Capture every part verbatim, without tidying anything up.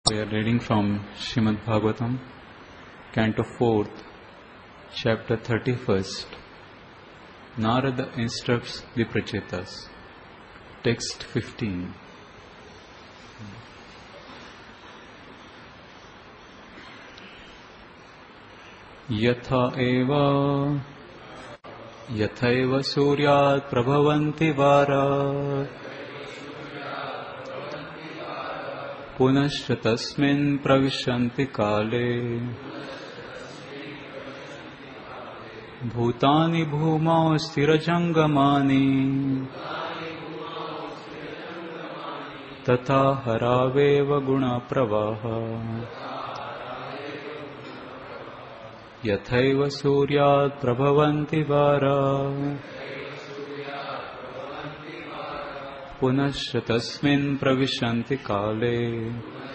We are reading from Srimad Bhagavatam, Canto fourth, Chapter thirty-first. Narada instructs the Prachetas. Text fifteen. Yatha eva Yatha eva suryat prabhavanti varat Punascha tasmin pravishanti kale Bhutani bhumau stirajangamani Tatha haraveva guna pravaha Yathaiva suryat prabhavanti vara Punascha tasmin pravishanti kale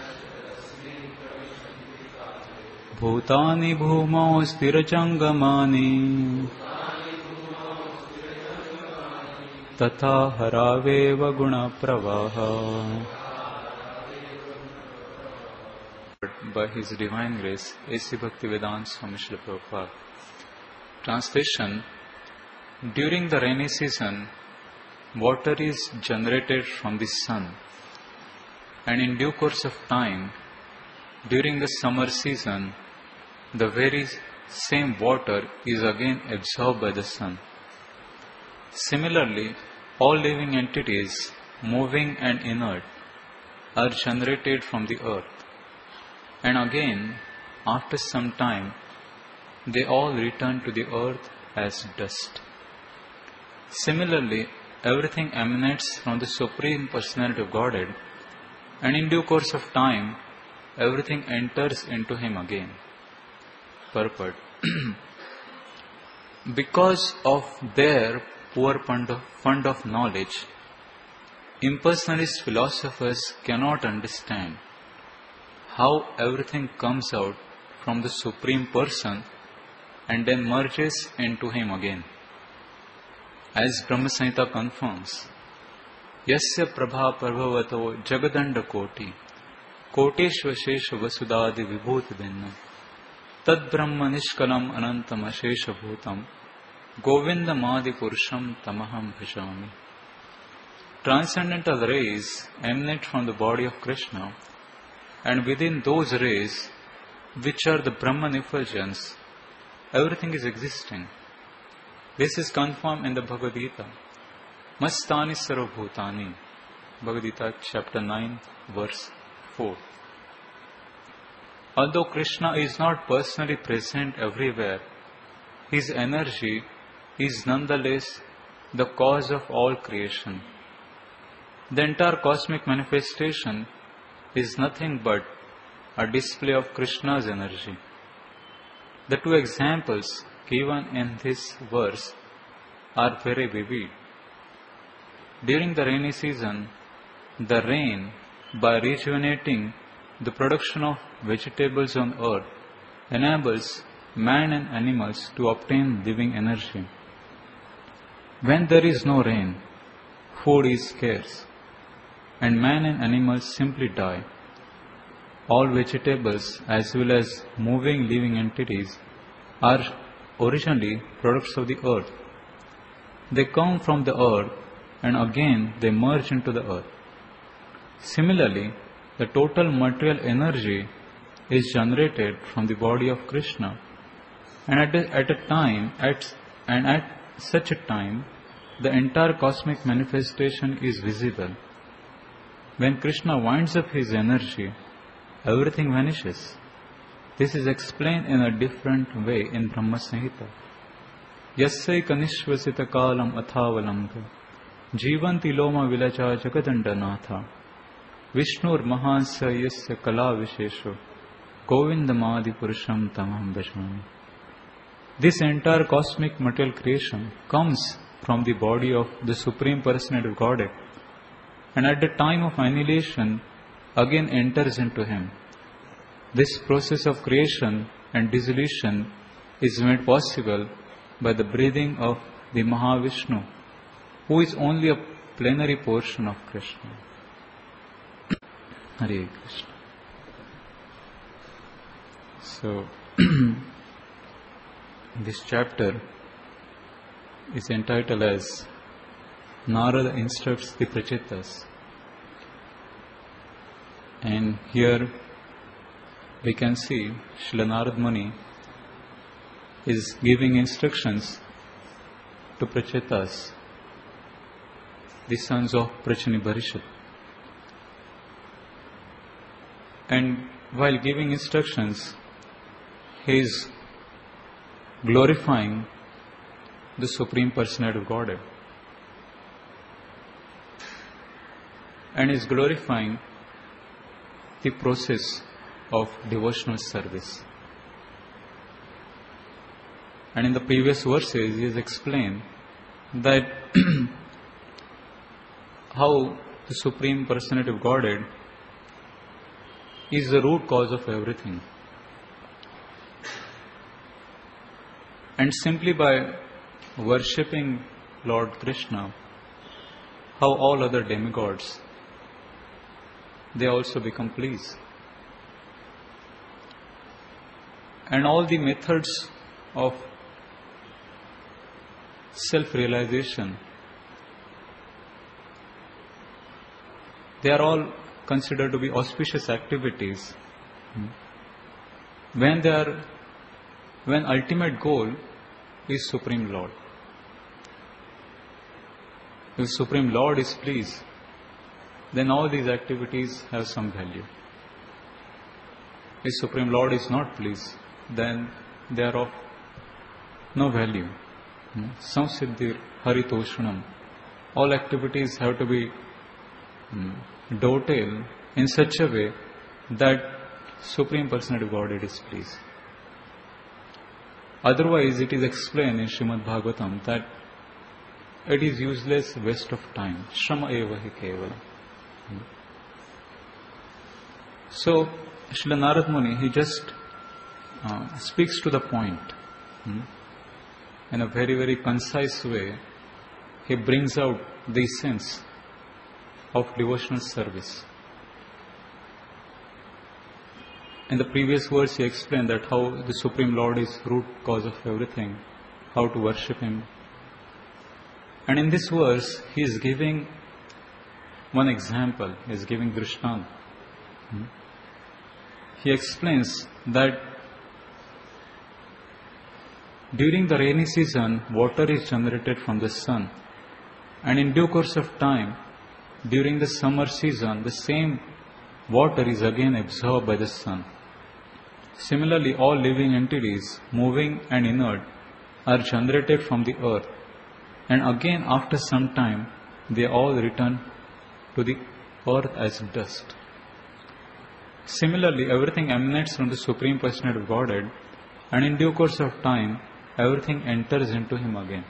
Bhutani bhumau stirajangamani Tatha haraveva guna pravaha. By His Divine Grace, A C Bhaktivedanta Swami Srila Prabhupada. Translation. During the rainy season, water is generated from the sun, and in due course of time, during the summer season, the very same water is again absorbed by the sun. Similarly, all living entities, moving and inert, are generated from the earth, and again, after some time, they all return to the earth as dust. Similarly, everything emanates from the Supreme Personality of Godhead, and in due course of time, everything enters into Him again. Purport. Because of their poor fund of, fund of knowledge, impersonalist philosophers cannot understand how everything comes out from the Supreme Person and then merges into Him again. As Brahma Samhita confirms, Yasya prabha prabhavato jagadanda koti koteshva shesha vasudadi vibhuti dinna tad brahma nishkalam anantam ashesha bhutam govinda madi purusham tamaham bhajami. Transcendental rays emanate from the body of Krishna, and within those rays, which are the Brahman effulgence, everything is existing. This is confirmed in the Bhagavad Gita. Mastani sarvabhutani. Bhagavad Gita chapter nine, verse four. Although Krishna is not personally present everywhere, His energy is nonetheless the cause of all creation. The entire cosmic manifestation is nothing but a display of Krishna's energy. The two examples given in this verse are very vivid. During the rainy season, the rain, by rejuvenating the production of vegetables on earth, enables man and animals to obtain living energy. When there is no rain, food is scarce, and man and animals simply die. All vegetables as well as moving living entities are originally products of the earth. They come from the earth and again they merge into the earth. Similarly, the total material energy is generated from the body of Krishna, and at a, at a time at and at such a time the entire cosmic manifestation is visible. When Krishna winds up his energy, everything vanishes. This is explained in a different way in Brahma Samhita. Yassai kanishvasita kalam athavalamka jivanti loma vilacha jagadandanatha Vishnur mahansa yasya kala vishesho govindamadi purusham tamaham bhajami. This entire cosmic material creation comes from the body of the Supreme Personality of Godhead, and at the time of annihilation again enters into Him. This process of creation and dissolution is made possible by the breathing of the Mahavishnu, who is only a plenary portion of Krishna. Hare Krishna. So, this chapter is entitled as Narada Instructs the Prachetas. And here we can see Srila Narad Muni is giving instructions to Prachetas, the sons of Prachani Bharishit. And while giving instructions, he is glorifying the Supreme Personality of Godhead and is glorifying the process of devotional service. And in the previous verses, he has explained that how the Supreme Personality of Godhead is the root cause of everything. And simply by worshipping Lord Krishna, how all other demigods, they also become pleased. And all the methods of self-realization, they are all considered to be auspicious activities when they are, when ultimate goal is Supreme Lord. If Supreme Lord is pleased, then all these activities have some value. If Supreme Lord is not pleased, then they are of no value. Samsiddhir haritoshanam. All activities have to be dovetailed in such a way that Supreme Personality of Godhead is pleased. Otherwise, it is explained in Srimad Bhagavatam that it is useless waste of time. Shrama eva hi kevalam. So, Srila Narad Muni, he just uh, speaks to the point. Hmm? In a very, very concise way, he brings out the essence of devotional service. In the previous verse, he explained that how the Supreme Lord is root cause of everything, how to worship Him. And in this verse, he is giving one example, he is giving Drishtanta. Hmm? He explains that during the rainy season, water is generated from the sun, and in due course of time, during the summer season, the same water is again absorbed by the sun. Similarly, all living entities, moving and inert, are generated from the earth, and again after some time, they all return to the earth as dust. Similarly, everything emanates from the Supreme Personality of Godhead, and in due course of time, everything enters into Him again.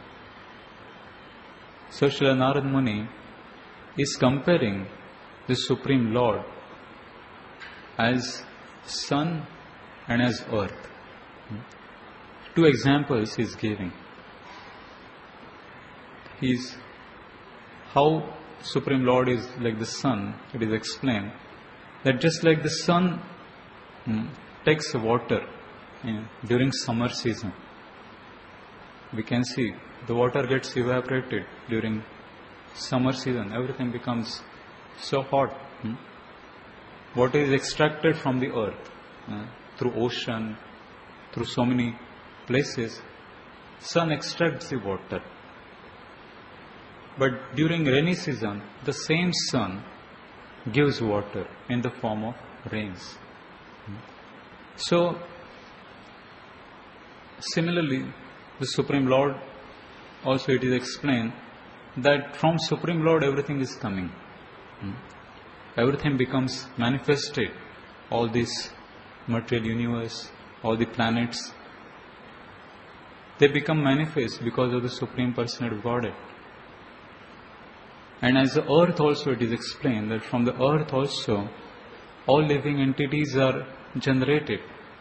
So, Srila Narad Muni is comparing the Supreme Lord as sun and as earth. Two examples he is giving. He is how Supreme Lord is like the sun. It is explained that just like the sun hmm, takes water you know, during summer season, we can see the water gets evaporated during summer season. Everything becomes so hot. Hmm? Water is extracted from the earth uh, through ocean, through so many places. Sun extracts the water. But during rainy season, the same sun gives water in the form of rains. Hmm? So, similarly, the Supreme Lord, also it is explained that from Supreme Lord everything is coming. Hmm? Everything becomes manifested. All this material universe, all the planets, they become manifest because of the Supreme Personality of Godhead. And as the earth also, it is explained that from the earth also, all living entities are generated.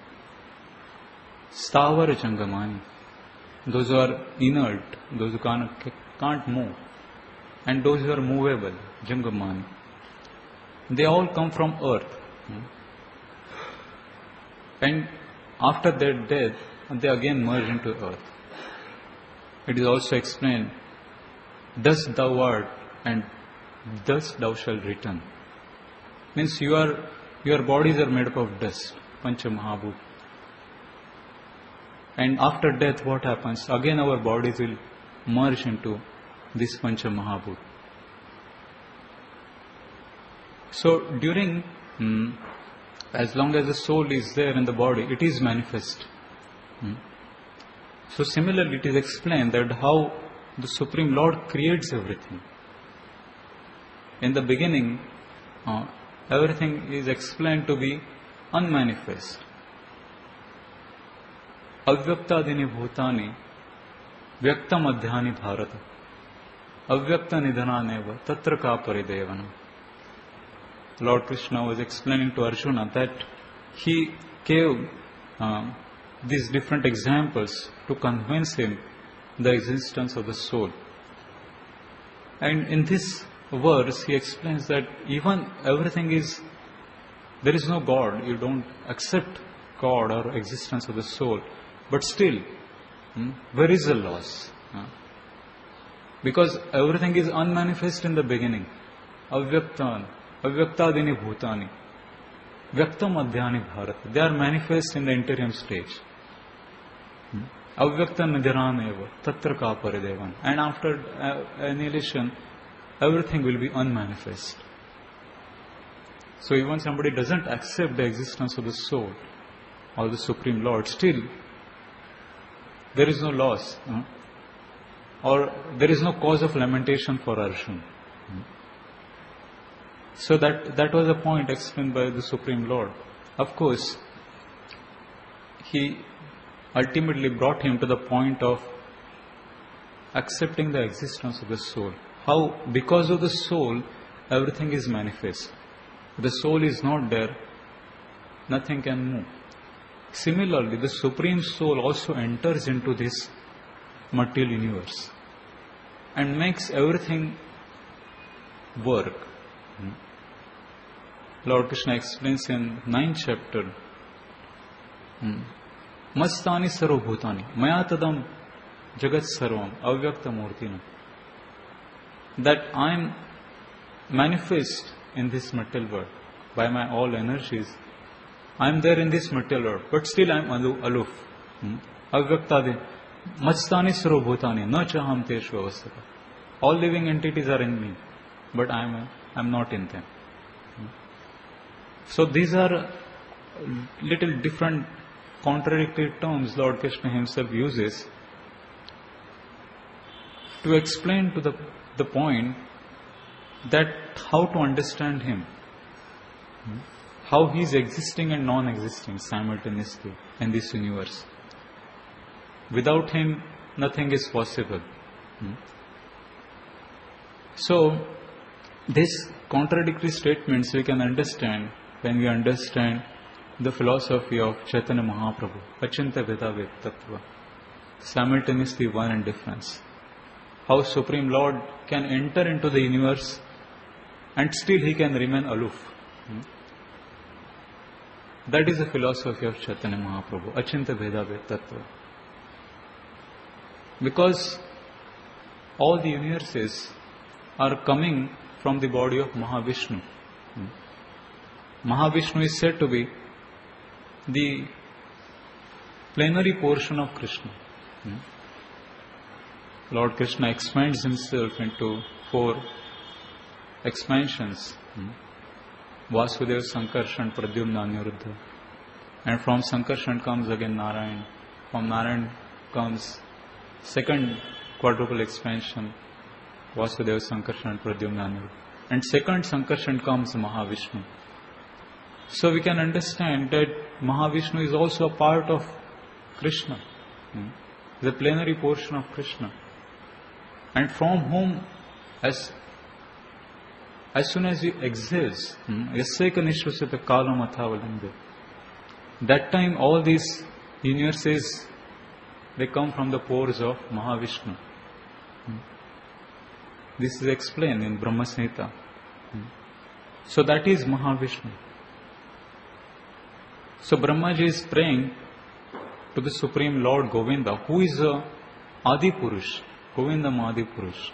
Stavara Jangamani. Those who are inert, those who can't, can't move, and those who are movable, Jangamani. They all come from earth. And after their death, they again merge into earth. It is also explained, thus thou art and thus thou shalt return. Means you are, your bodies are made up of dust, Pancha Mahabhut. And after death what happens? Again our bodies will merge into this Pancha Mahabhut. So during, hmm, as long as the soul is there in the body, it is manifest. Hmm. So similarly it is explained that how the Supreme Lord creates everything. In the beginning, uh, everything is explained to be unmanifest. Avyaktadini bhutani vyakta madhyani bharata avyakta nidhananeva tatra ka paridevana. Lord Krishna was explaining to Arjuna that he gave uh, these different examples to convince him the existence of the soul. And in this verse he explains that even everything is, there is no God, you don't accept God or existence of the soul, but still hmm, where is the loss? Huh? Because everything is unmanifest in the beginning. Avyaktan, Avyaktadini bhutani vyakta madhyani bharata. They are manifest in the interim stage. Hmm? Avyakta nidharaneva tatra ka paridevan. And after uh, annihilation, everything will be unmanifest. So even somebody doesn't accept the existence of the soul or the Supreme Lord, still there is no loss, huh? Or there is no cause of lamentation for Arjuna. Hmm? So that, that was a point explained by the Supreme Lord. Of course, he ultimately brought him to the point of accepting the existence of the soul. How? Because of the soul, everything is manifest. If the soul is not there, nothing can move. Similarly, the Supreme Soul also enters into this material universe and makes everything work. Lord Krishna explains in ninth chapter, Mastani sarvabhutani maya tadam jagat sarvam avyakta murtina, that I am manifest in this material world by my all energies. I am there in this material world, but still I am aloof. Avyaktadi mastani sarvabhutani na chaham teshu avastata. All living entities are in me, but I am I am not in them. So these are little different contradictory terms Lord Krishna himself uses to explain to the, the point that how to understand him, how he is existing and non-existing simultaneously in this universe. Without him, nothing is possible. So, these contradictory statements we can understand when we understand the philosophy of Chaitanya Mahaprabhu, Achinta Vedaved Tattva, simultaneously one and difference. How Supreme Lord can enter into the universe and still he can remain aloof. That is the philosophy of Chaitanya Mahaprabhu, Achinta Vedaved Tattva. Because all the universes are coming from the body of Mahavishnu. Mahavishnu is said to be the plenary portion of Krishna. Lord Krishna expands himself into four expansions. Vasudeva, Sankarshan, Pradyumna, Aniruddha. And from Sankarshan comes again Narayan. From Narayan comes second quadruple expansion, Vasudeva, Sankarshan, Pradyumna, Aniruddha. And second Sankarshan comes Mahavishnu. So we can understand that Mahavishnu is also a part of Krishna, the plenary portion of Krishna, and from whom as as soon as you exist, Yasaika Nishvasita Kalam Athavalinde, that time all these universes, they come from the pores of Mahavishnu. This is explained in Brahma Samhita. So that is Mahavishnu. So Brahmaji is praying to the Supreme Lord Govinda, who is a Adi Purush, Govindam Adi Purush.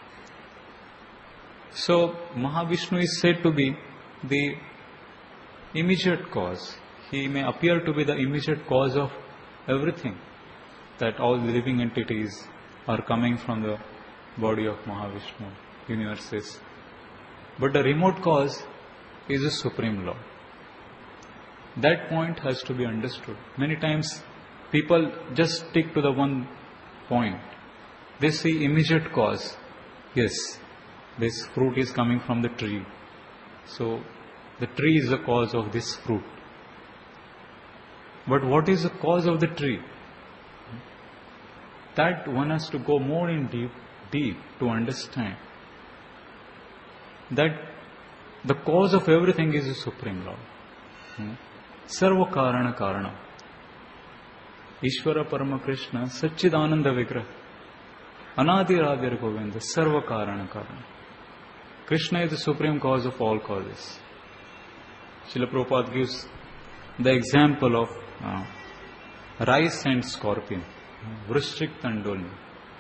So Mahavishnu is said to be the immediate cause. He may appear to be the immediate cause of everything, that all the living entities are coming from the body of Mahavishnu, universes. But the remote cause is the Supreme Lord. That point has to be understood. Many times people just stick to the one point. They see immediate cause. Yes, this fruit is coming from the tree. So the tree is the cause of this fruit. But what is the cause of the tree? That one has to go more in deep, deep to understand that the cause of everything is the Supreme Lord. Hmm? Sarva Karana Karana. Ishvara Parama Krishna Satchidananda Vigraha. Anadi Radhir Govinda Sarva Karana Karana. Krishna is the supreme cause of all causes. Srila Prabhupada gives the example of uh, rice and scorpion, Vrishchik Tandolni.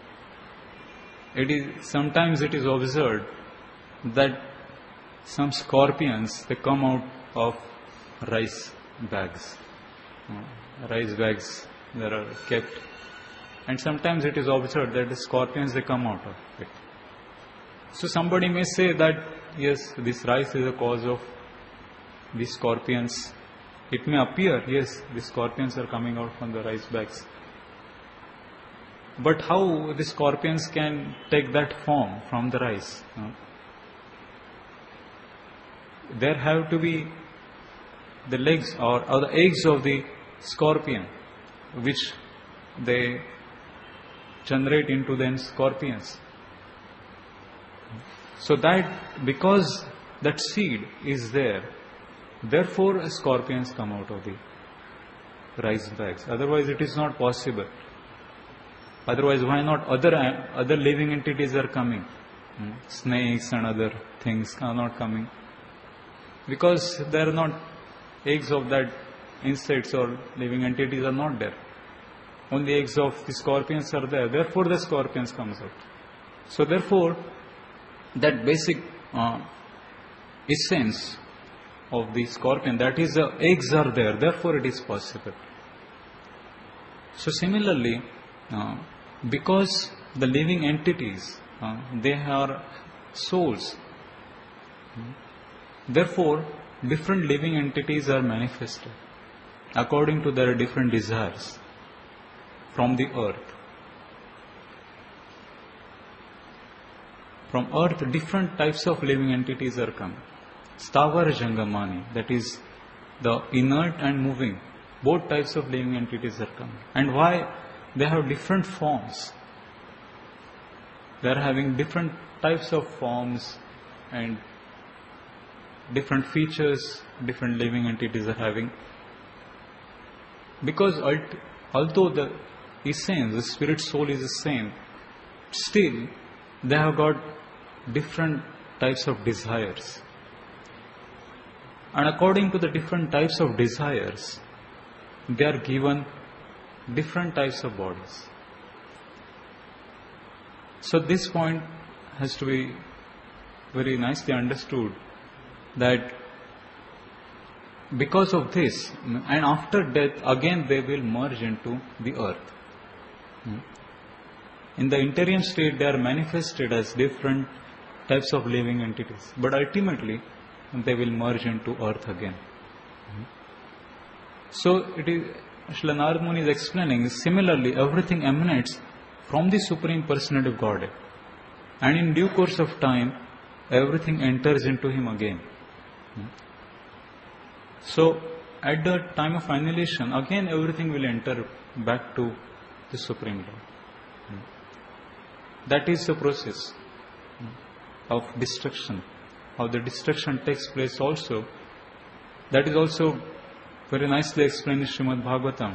It is sometimes it is observed that some scorpions, they come out of rice bags. Uh, rice bags that are kept, and sometimes it is observed that the scorpions, they come out of it. So somebody may say that yes, this rice is the cause of these scorpions. It may appear, yes, the scorpions are coming out from the rice bags. But how the scorpions can take that form from the rice? No? There have to be the legs or, or the eggs of the scorpion, which they generate into then scorpions. So that because that seed is there, therefore scorpions come out of the rice bags. Otherwise it is not possible. Otherwise why not other other living entities are coming? Hmm? Snakes and other things are not coming. Because they are not eggs of that insects or living entities are not there. Only eggs of the scorpions are there. Therefore the scorpions comes out. So therefore that basic uh, essence of the scorpion, that is the eggs are there, therefore it is possible. So similarly, uh, because the living entities, uh, they are souls, therefore different living entities are manifested according to their different desires from the earth. From earth, different types of living entities are coming. Stavar Jangamani, that is the inert and moving, both types of living entities are coming. And why? They have different forms. They are having different types of forms and different features, different living entities are having. Because although the essence, the spirit soul is the same, still they have got different types of desires. And according to the different types of desires, they are given different types of bodies. So this point has to be very nicely understood, that because of this, and after death, again they will merge into the earth. In the interim state, they are manifested as different types of living entities. But ultimately, they will merge into earth again. So, it is, Srila Narad Muni is explaining, similarly, everything emanates from the Supreme Personality of Godhead. And in due course of time, everything enters into Him again. So, at the time of annihilation, again everything will enter back to the Supreme Lord. That is the process of destruction. How the destruction takes place also. That is also very nicely explained in Srimad Bhagavatam.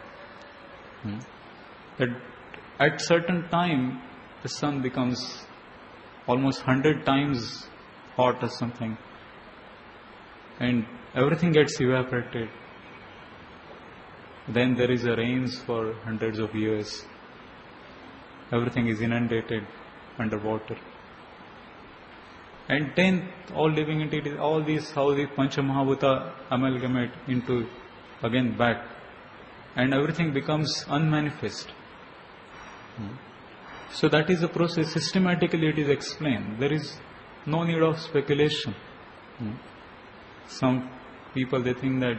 That at certain time, the sun becomes almost hundred times hot or something. And everything gets evaporated. Then there is a rains for hundreds of years. Everything is inundated underwater. And then all living entities, all these, how the Panchamahabhuta amalgamate into, again back. And everything becomes unmanifest. Hmm. So that is the process. Systematically it is explained. There is no need of speculation. Hmm. Some people, they think that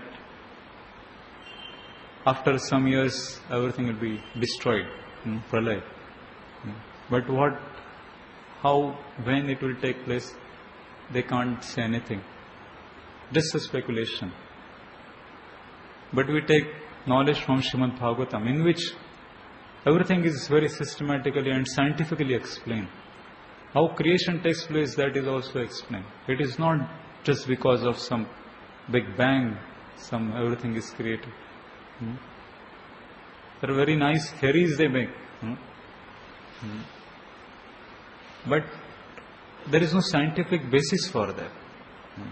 after some years everything will be destroyed. Hmm. Pralay. Hmm. But what, how, when it will take place, they can't say anything. Just a speculation. But we take knowledge from Srimad Bhagavatam, in which everything is very systematically and scientifically explained. How creation takes place, that is also explained. It is not just because of some big bang, some everything is created. Hmm? There are very nice theories they make. Hmm? Hmm. But there is no scientific basis for that. Hmm.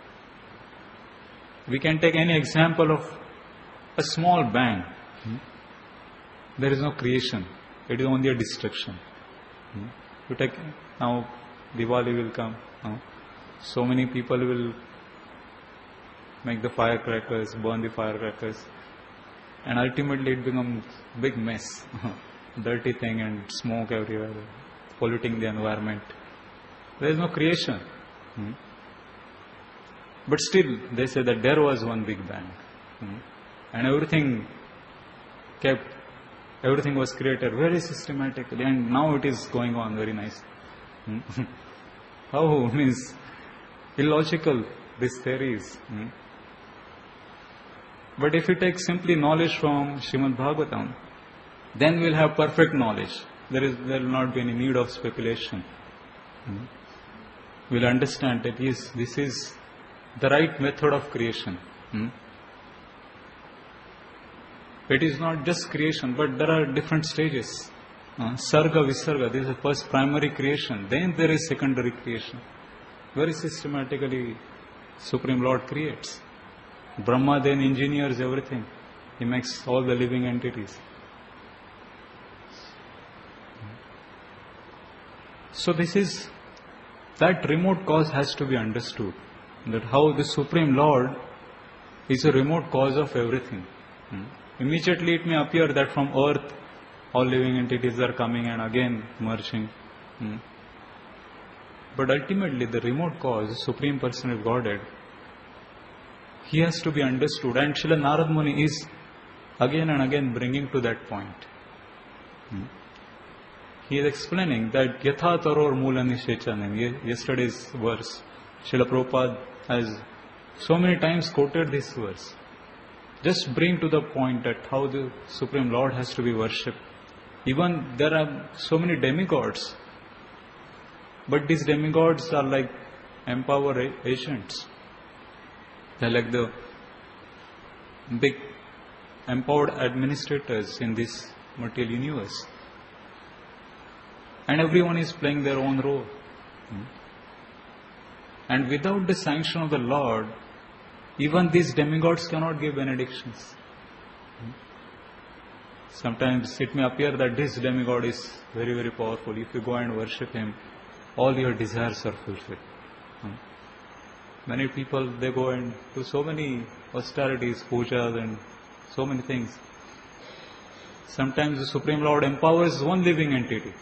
We can take any example of a small bang. Hmm. There is no creation. It is only a destruction. Hmm. You take, now Diwali will come. Huh? So many people will make the firecrackers, burn the firecrackers, and ultimately it becomes big mess. Dirty thing and smoke everywhere, polluting the environment. There is no creation. Hmm. But still, they say that there was one big bang. Hmm. And everything kept, everything was created very systematically, and now it is going on very nicely. Hmm. How means illogical this theory is. Hmm. But if we take simply knowledge from Srimad Bhagavatam, then we will have perfect knowledge. There is, there will not be any need of speculation. Hmm. We will understand that yes, this is the right method of creation. Hmm. It is not just creation, but there are different stages. Uh, Sarga, Visarga, this is the first primary creation. Then there is secondary creation. Very systematically, Supreme Lord creates. Brahma then engineers everything. He makes all the living entities. So this is, that remote cause has to be understood. That how the Supreme Lord is a remote cause of everything. Hmm. Immediately it may appear that from earth all living entities are coming and again merging. Hmm. But ultimately the remote cause, the Supreme Personal Godhead, He has to be understood. And Srila Narad Muni is again and again bringing to that point. Hmm. He is explaining that Yatha Taror Mula Nishechanam, yesterday's verse, Srila Prabhupada has so many times quoted this verse. Just bring to the point that how the Supreme Lord has to be worshipped. Even there are so many demigods, but these demigods are like empower agents. They are like the big empowered administrators in this material universe. And everyone is playing their own role. And without the sanction of the Lord, even these demigods cannot give benedictions. Sometimes it may appear that this demigod is very, very powerful. If you go and worship him, all your desires are fulfilled. Many people, they go and do so many austerities, pujas and so many things. Sometimes the Supreme Lord empowers one living entity.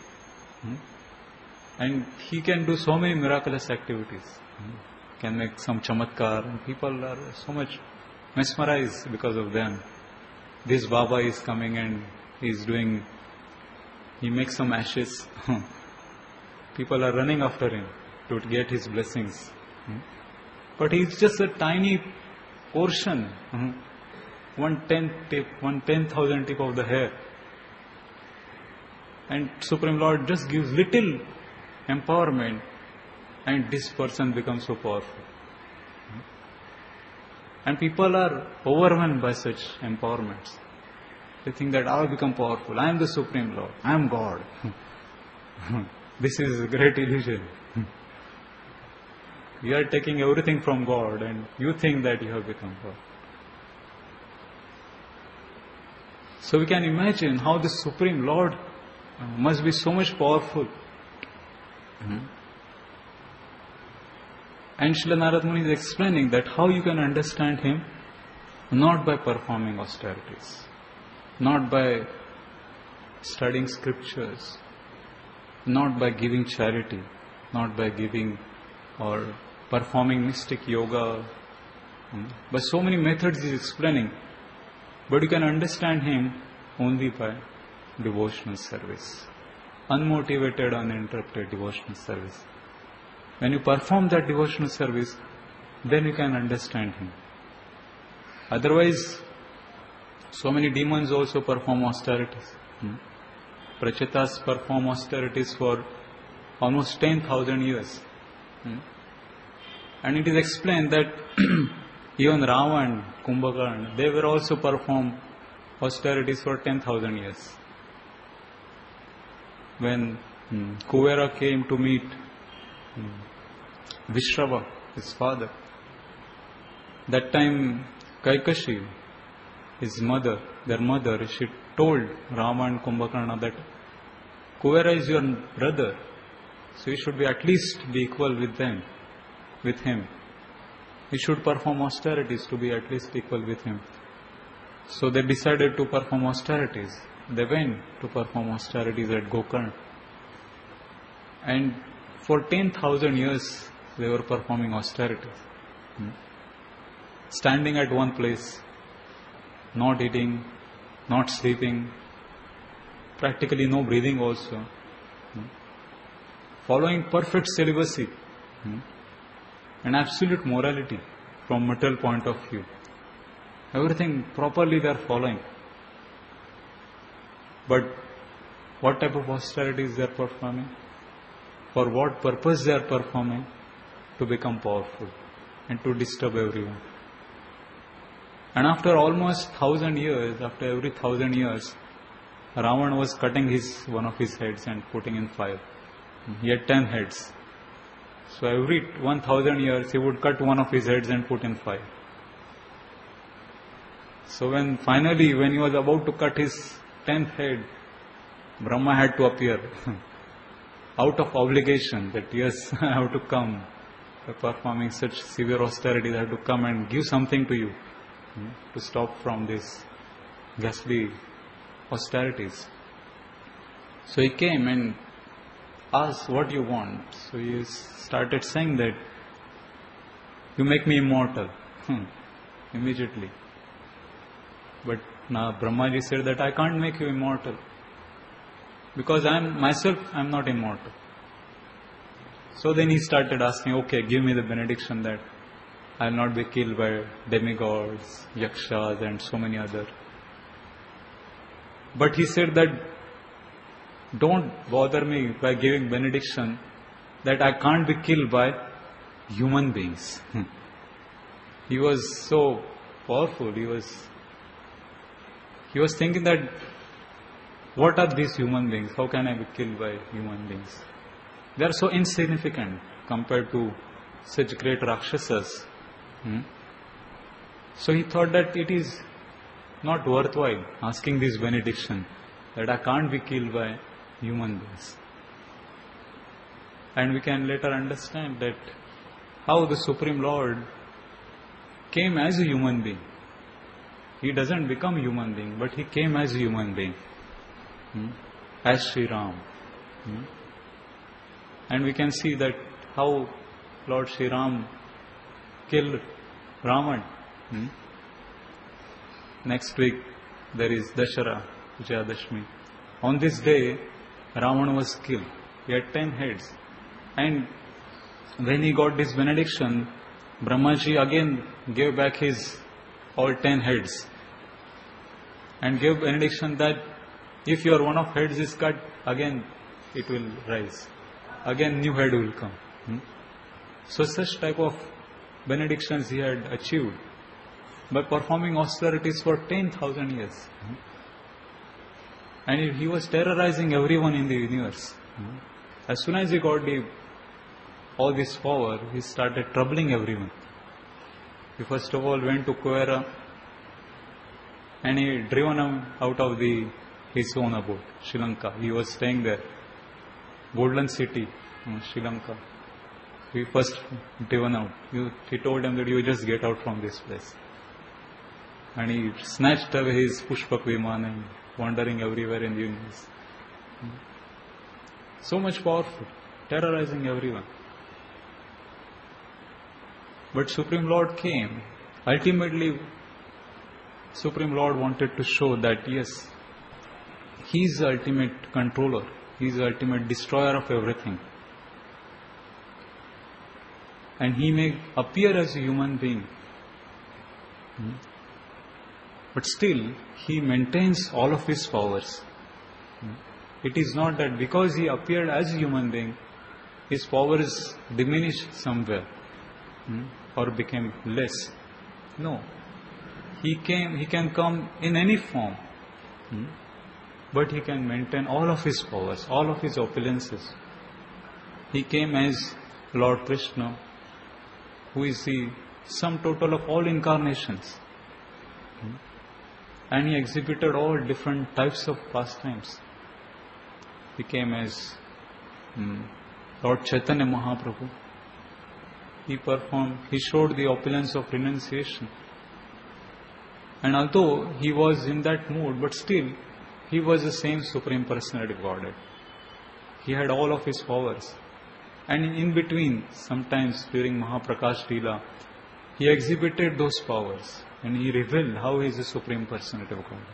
And he can do so many miraculous activities. Can make some chamatkar, and people are so much mesmerized because of them. This Baba is coming and he is doing, he makes some ashes. People are running after him to get his blessings. But he is just a tiny portion, one tenth tip, one ten thousand tip of the hair. And Supreme Lord just gives little empowerment, and this person becomes so powerful. And people are overwhelmed by such empowerments. They think that I will become powerful. I am the Supreme Lord. I am God. This is a great illusion. You are taking everything from God and you think that you have become God. So we can imagine how the Supreme Lord must be so much powerful. Mm-hmm. And Srila Narad Muni is explaining that how you can understand Him, not by performing austerities, not by studying scriptures, not by giving charity, not by giving or performing mystic yoga, but so many methods he is explaining. But you can understand Him only by devotional service, unmotivated, uninterrupted devotional service. When you perform that devotional service, then you can understand Him. Otherwise, so many demons also perform austerities. Hmm? Prachetas perform austerities for almost ten thousand years. Hmm? And it is explained that even Ravan, Kumbhakarna, they were also perform austerities for ten thousand years. When hmm, Kuvera came to meet hmm, Vishrava, his father, that time Kaikashi, his mother, their mother, she told Rama and Kumbhakarna that Kuvera is your brother, so you should be at least be equal with them, with him. You should perform austerities to be at least equal with him. So they decided to perform austerities. They went to perform austerities at Gokarna. And for ten thousand years they were performing austerities. Hmm. Standing at one place, not eating, not sleeping, practically no breathing also. Hmm. Following perfect celibacy hmm. and absolute morality from material point of view. Everything properly they are following. But what type of austerities they are performing? For what purpose they are performing? To become powerful and to disturb everyone. And after almost thousand years, after every thousand years, Ravan was cutting his one of his heads and putting in fire. He had ten heads. So every one thousand years he would cut one of his heads and put in fire. So when finally, when he was about to cut his tenth head, Brahma had to appear out of obligation that yes, I have to come. For performing such severe austerities, I have to come and give something to you hmm, to stop from this ghastly austerities. So he came and asked, what you want? So he started saying that, you make me immortal. Hmm. Immediately. But now Brahmaji said that I can't make you immortal. Because I am myself, I am not immortal. So then he started asking, okay, give me the benediction that I will not be killed by demigods, yakshas and so many other. But he said that, don't bother me by giving benediction that I can't be killed by human beings. He was so powerful, he was he was thinking that, what are these human beings? How can I be killed by human beings? They are so insignificant compared to such great Rakshasas. Hmm? So he thought that it is not worthwhile asking this benediction that I can't be killed by human beings. And we can later understand that how the Supreme Lord came as a human being. He doesn't become a human being, but he came as a human being. Hmm? As Sri Ram. Hmm? And we can see that how Lord Sri Ram killed Ravan. Hmm? Next week there is Dashara, Vijayadashmi. On this day, Ravan was killed. He had ten heads. And when he got this benediction, Brahmaji again gave back his all ten heads. And gave benediction that if your one of heads is cut, again it will rise. Again new head will come. Hmm? So such type of benedictions he had achieved by performing austerities for ten thousand years. Hmm? And he was terrorizing everyone in the universe. Hmm? As soon as he got the, all this power, he started troubling everyone. He first of all went to Kuvera and he driven him out of the his own abode, Sri Lanka. He was staying there, Golden City, Sri Lanka. He first driven out. He told him that you just get out from this place. And he snatched away his Pushpak Viman and wandering everywhere in the universe. So much powerful, terrorizing everyone. But Supreme Lord came. Ultimately, Supreme Lord wanted to show that yes, He is the ultimate controller. He is the ultimate destroyer of everything. And He may appear as a human being. But still, He maintains all of His powers. It is not that because He appeared as a human being, His power is diminished somewhere or became less. No. He came. He can come in any form. But He can maintain all of His powers, all of His opulences. He came as Lord Krishna, who is the sum total of all incarnations. And He exhibited all different types of pastimes. He came as um, Lord Chaitanya Mahaprabhu. He performed, He showed the opulence of renunciation. And although He was in that mood, but still, He was the same Supreme Personality of Godhead. He had all of His powers. And in between, sometimes during Mahaprakash Leela, He exhibited those powers. And He revealed how He is the Supreme Personality of Godhead.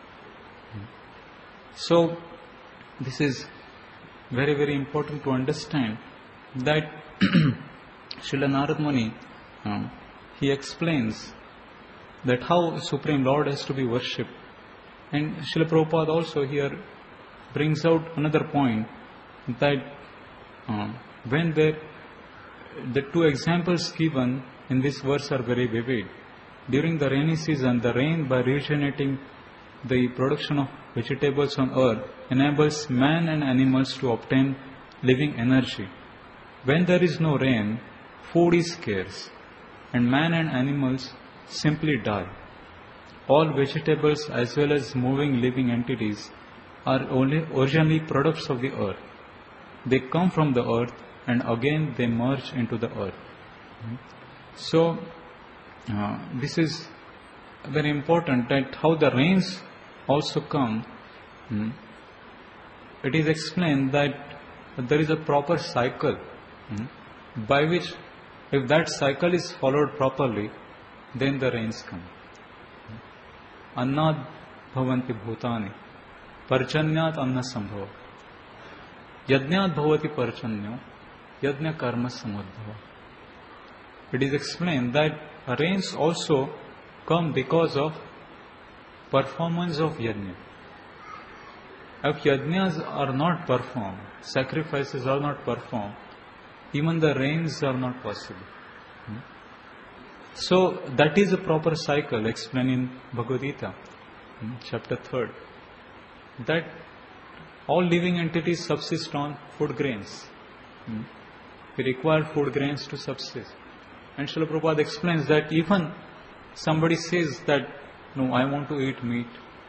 So, this is very, very important to understand that Srila Narad Muni, uh, he explains that how Supreme Lord has to be worshipped. And Srila Prabhupada also here brings out another point that uh, when there, the two examples given in this verse are very vivid. During the rainy season, the rain, by regenerating the production of vegetables on earth, enables man and animals to obtain living energy. When there is no rain, food is scarce, and man and animals simply die. All vegetables as well as moving living entities are only originally products of the earth. They come from the earth and again they merge into the earth. So, uh, this is very important, that how the rains also come. Hmm, it is explained that there is a proper cycle hmm, by which, if that cycle is followed properly, then the rains come. Annad bhavanti bhutani parjanyat anna sambhava yajnat bhavati parjanyo yajna karma samuddhava. It is explained that rains also come because of performance of yajna. If yajnas are not performed, sacrifices are not performed, even the rains are not possible. So that is a proper cycle explained in Bhagavad Gita, chapter third, that all living entities subsist on food grains. We require food grains to subsist. And Srila Prabhupada explains that even somebody says that, no, I want to eat meat.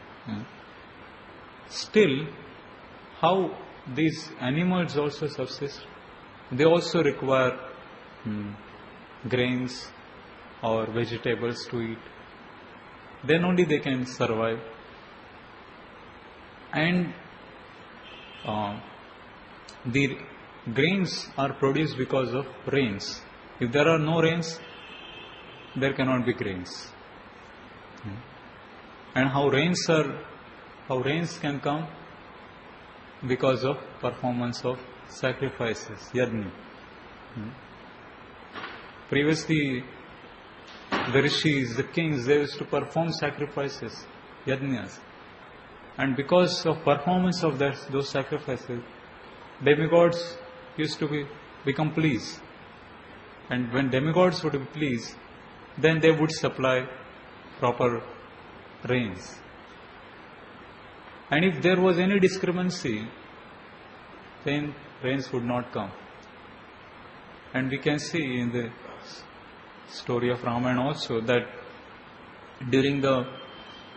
Still, how these animals also subsist? They also require hmm, grains or vegetables to eat. Then only they can survive. And uh, the grains are produced because of rains. If there are no rains, there cannot be grains. Hmm. And how rains are, how rains can come? Because of performance of sacrifices, yajna. Hmm. Previously, the rishis, the kings, they used to perform sacrifices, yajnas. And because of performance of that, those sacrifices, demigods used to be become pleased. And when demigods would be pleased, then they would supply proper rains. And if there was any discrepancy, then rains would not come. And we can see in the story of Ramayana also that during the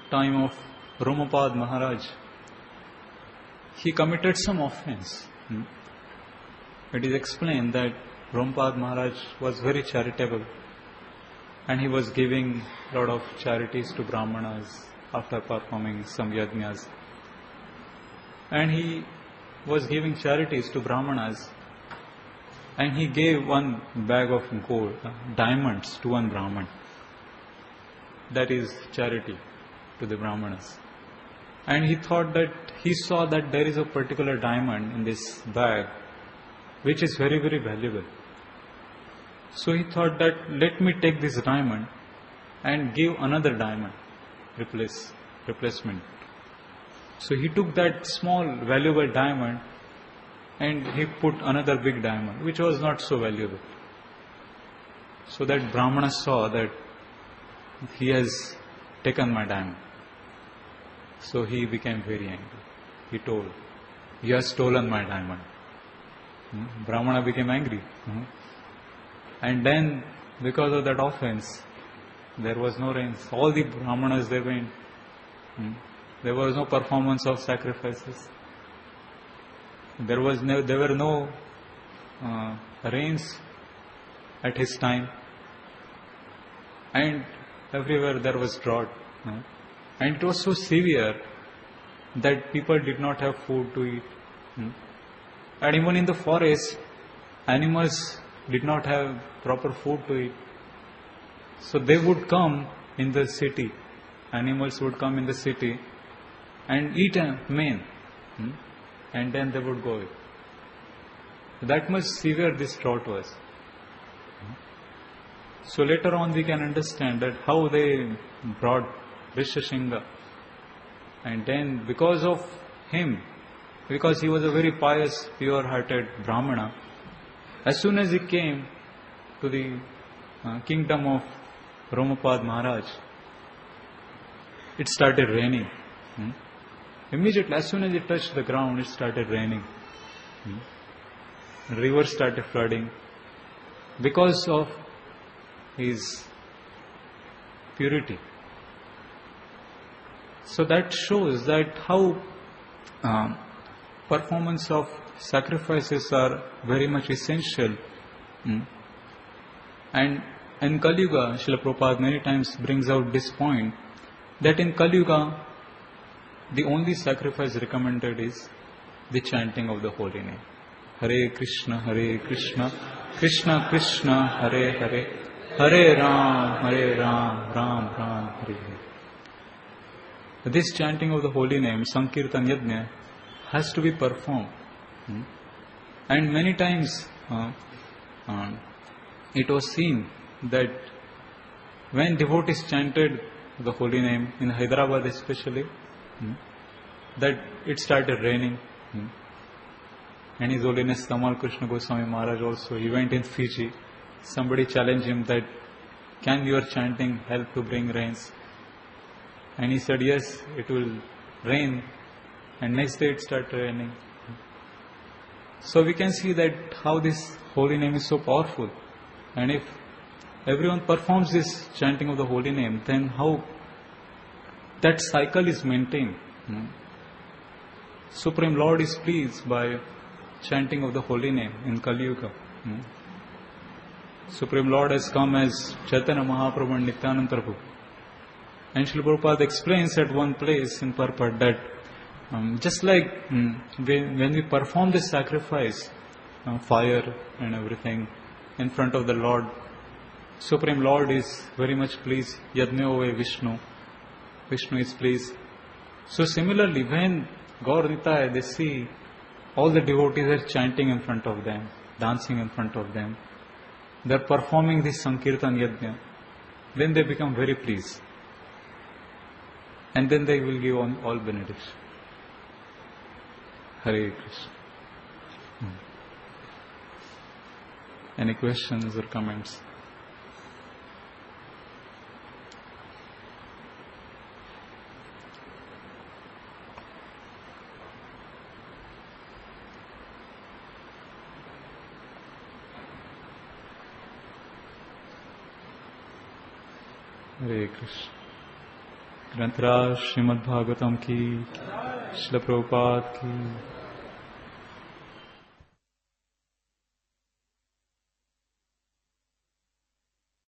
time of Romapad Maharaj, he committed some offense. Hmm? It is explained that Romapad Maharaj was very charitable and he was giving a lot of charities to Brahmanas after performing some yajnas. And he was giving charities to Brahmanas and he gave one bag of gold, uh, diamonds to one Brahman. That is charity to the Brahmanas. And he thought that, he saw that there is a particular diamond in this bag which is very, very valuable. So he thought that, let me take this diamond and give another diamond, replace, replacement. So he took that small valuable diamond and he put another big diamond which was not so valuable. So that Brahmana saw that he has taken my diamond. So he became very angry. He told, you have stolen my diamond. Hmm? Brahmana became angry. Hmm? And then because of that offense, there was no rains. All the Brahmanas, they went. Hmm? There was no performance of sacrifices. There was no, there were no uh, rains at his time. And everywhere there was drought. Hmm? And it was so severe that people did not have food to eat. Hmm? And even in the forest, animals did not have proper food to eat. So they would come in the city. Animals would come in the city and eat a man. Hmm? And then they would go away. That much severe this drought was. Hmm? So later on we can understand that how they brought Rishyasringa. And then because of him, because he was a very pious, pure-hearted Brahmana, as soon as he came to the uh, kingdom of Romapad Maharaj, it started raining. Hmm? Immediately, as soon as it touched the ground, it started raining. Hmm? Rivers started flooding because of his purity. So that shows that how um, performance of sacrifices are very much essential. Hmm? And in Kali Yuga, Srila Prabhupada many times brings out this point that in Kali Yuga, the only sacrifice recommended is the chanting of the holy name. Hare Krishna, Hare Krishna, Krishna Krishna, Hare Hare, Hare Ram, Hare Ram, Ram Ram, Hare Hare. This chanting of the holy name, Sankirtan Yajna, has to be performed. Hmm? And many times uh, uh, it was seen that when devotees chanted the holy name, in Hyderabad especially, hmm, that it started raining. Hmm? And His Holiness Tamal Krishna Goswami Maharaj also, he went in Fiji. Somebody challenged him that, can your chanting help to bring rains? And he said, yes, it will rain. And next day it started raining. So we can see that how this holy name is so powerful. And if everyone performs this chanting of the holy name, then how that cycle is maintained. Hmm? Supreme Lord is pleased by chanting of the holy name in Kali Yuga. Hmm? Supreme Lord has come as Chaitanya Mahaprabhu and Nityananda Prabhu. And Srila Prabhupada explains at one place in Purport that um, just like um, when, when we perform this sacrifice, uh, fire and everything in front of the Lord, Supreme Lord is very much pleased. Yadnyo Vishnu. Vishnu is pleased. So similarly, when Gaur Nitai, they see all the devotees are chanting in front of them, dancing in front of them, they are performing this Sankirtan Yajna, then they become very pleased. And then they will give on all benediction. Hare Krishna. Hmm. Any questions or comments? Hare Krishna. ग्रंथराज Shrimad Bhagavatam की, श्रील प्रभुपाद की।